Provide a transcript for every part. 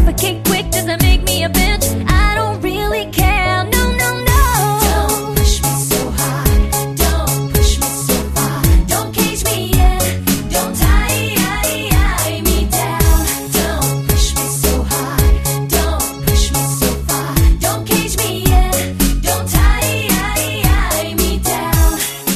suffocate quick. Does that make me a bitch? I don't really care. No, no, no. Don't push me so hard. Don't push me so far. Don't cage me in. Don't tie me down. Don't push me so hard. Don't push me so far. Don't cage me in. Don't tie me down.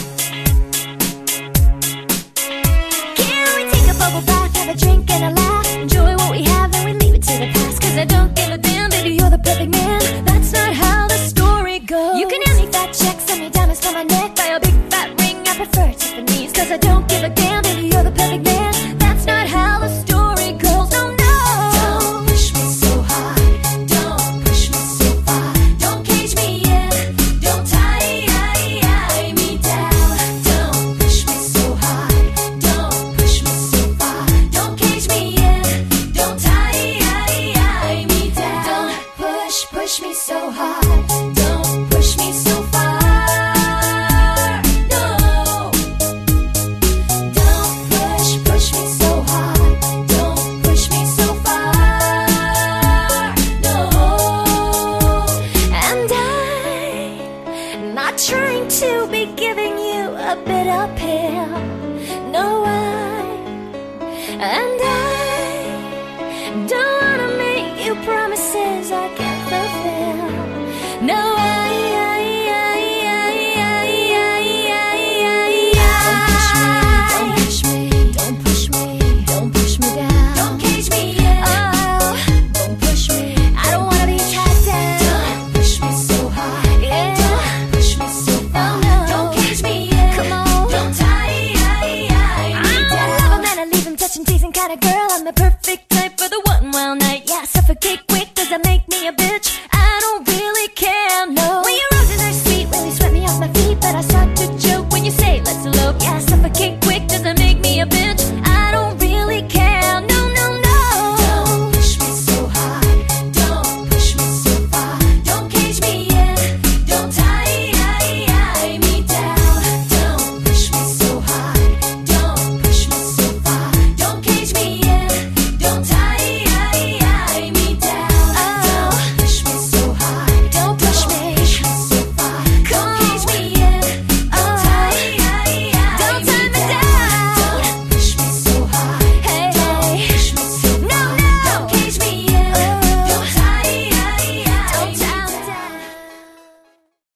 Can we take a bubble bath, have a drink and a laugh, enjoy what we have and we leave it to the past? Cause I don't give a damn, baby, you're the perfect man. That's not how the story goes. You can hand me fat checks, send me diamonds for my neck, buy a big fat ring, I prefer Tiffany's. Cause I don't give a damn, baby, you're the perfect man. That's not how the story goes, no, no. Don't push me so hard, don't push me so far. Don't cage me in, don't tie me down. Don't push me so hard, don't push me so far. Don't cage me in, don't tie me down. Don't push me so hard, don't push me so far. No, don't push me so hard, don't push me so far. No, and I'm not trying to be giving you a bitter pill. No, and I don't wanna make you promises I can't fulfill. No, don't push me, don't push me, don't push me down. Don't cage me in, oh, don't push me. I don't wanna be trapped down. Don't push me so hard, yeah. Don't push me so far. Oh, no. Don't cage me in, come on. Don't tie me down. I love him and I leave him touching, teasing kind of girl. I'm the perfect type for the one wild night. Yeah, suffocate quick.